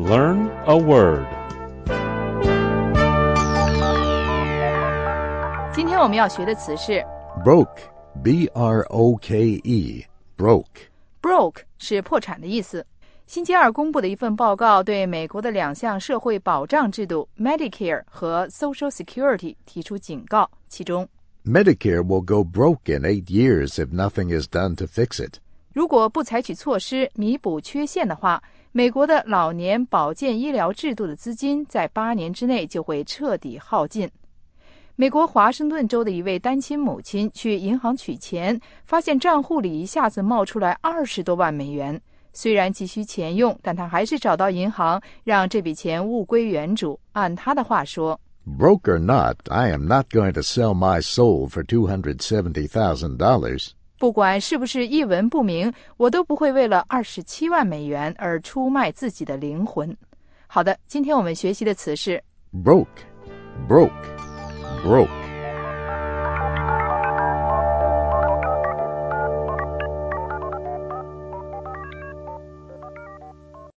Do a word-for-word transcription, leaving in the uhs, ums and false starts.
Learn a word. 今天我们要学的词是 Broke, B R O K E, broke. Broke 是破产的意思。星期二公布的一份报告对美国的两项社会保障制度 Medicare 和 Social Security 提出警告，其中 Medicare will go broke in eight years if nothing is done to fix it. 如果不采取措施弥补缺陷的话，美国的老年保健医疗制度的资金在八年之内就会彻底耗尽。美国华盛顿州的一位单亲母亲去银行取钱，发现账户里一下子冒出来二十多万美元。虽然急需钱用，但他还是找到银行，让这笔钱物归原主。按他的话说 Broke or not, I am not going to sell my soul for two hundred seventy thousand dollars. 不管是不是一文不明，我都不会为了二十七万美元而出卖自己的灵魂。好的，今天我们学习的词是 Broke, broke, broke.